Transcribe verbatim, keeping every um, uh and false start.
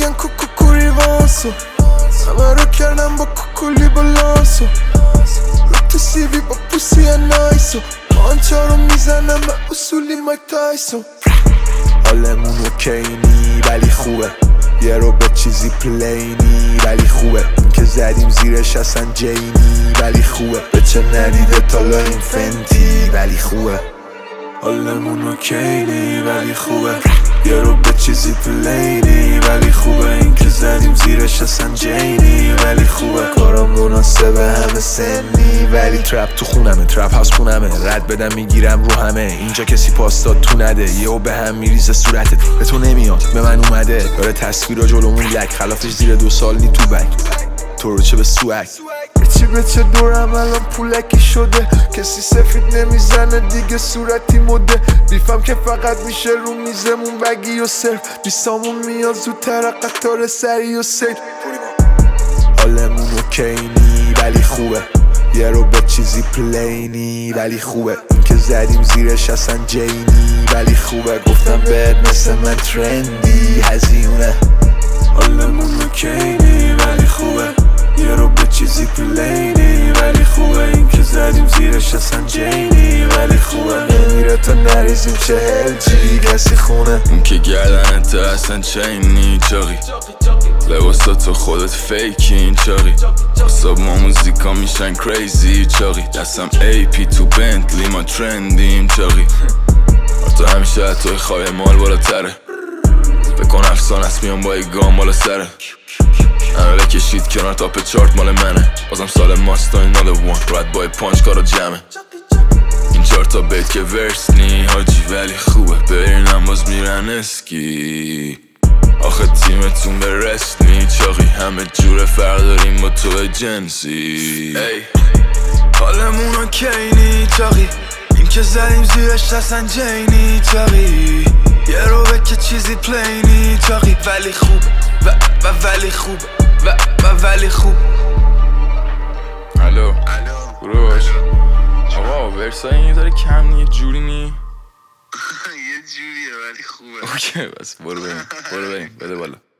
میگن کوکوکوری واسو، همه رو کردم با کوکولی بالانسو، رو تو سیوی با پوسی نایسو، آنچه رو میزنم به اصولی مایک تایسون. حالمون اوکینی ولی خوبه، یه رو به چیزی پلینی ولی خوبه، این که زدیم زیرش اصلا جینی ولی خوبه، به چه ندیده تالا این فنتی ولی خوبه. حالمون اوکینی ولی خوبه، یه رو به چیزی پلینی ولی خوبه، این که زدیم زیرش اصلا جینی ولی خوبه. کارم مناسبه همه سنی ولی ترپ تو خونمه، ترپ هاوس خونمه، رد بدم میگیرم رو همه، اینجا کسی پاستا تو نده، یهو به هم میریزه صورتت، به تو نمیاد به من اومده، داره تصویرا جلومون یک خلافش زیر دو سال نی تو بک، تو رو چه به سوک چی به چه دورم الان پولکی شده، کسی سفید نمیزنه دیگه صورتی مده، بیفم که فقط میشه رو میزمون بگی و صرف، بیسامون میاد زودتر قطار سری و سیل. حالمون اوکینی ولی خوبه، یه رو به چیزی پلینی ولی خوبه، این که زدیم زیرش اصلا جینی ولی خوبه، گفتم بهت مثل من ترندی هزیونه. حالمون اوکینی ولی خوبه، یه رو به چیزی پلینی ولی خوبه، این که زدیم زیرش اصلا جینی ولی خوبه، نمیره تا نریزیم چهل جی کسی خونه، اون که گردن تا اصلا چینی چاقی، لباسا تو خودت فیکی این چاقی، اصاب ما موزیکا میشن کریزی چاقی، دستم ای پی تو بنتلی ما ترندیم چاقی، تو همیشه حتوی خواهی مال بالاتره، بکن افسان است میان با ای گام بالا سره، همه بکشید کنار تاپ چارت مال منه، بازم سال ماست این ناله وان رد بای پانچ کارا جمعه، این چهار تا بیت که ورس نی حاجی ولی خوبه، برینم باز میرن اسکی، آخه تیمتون به رست نی چاقی، همه جور فرق داریم با تو جنسی. حالمون اوکینی چاقی، این که زدیم زیرش اصلا جینی چاقی، یه رو به که چیزی پلینی چاقی ولی خوب و, و ولی خوب و, و ولی خوب. الو بروش آقا ورسای این داره کم نی، یه جوری نی یه جوریه ولی خوبه. اوکی بس برو بریم برو بریم بده بالا.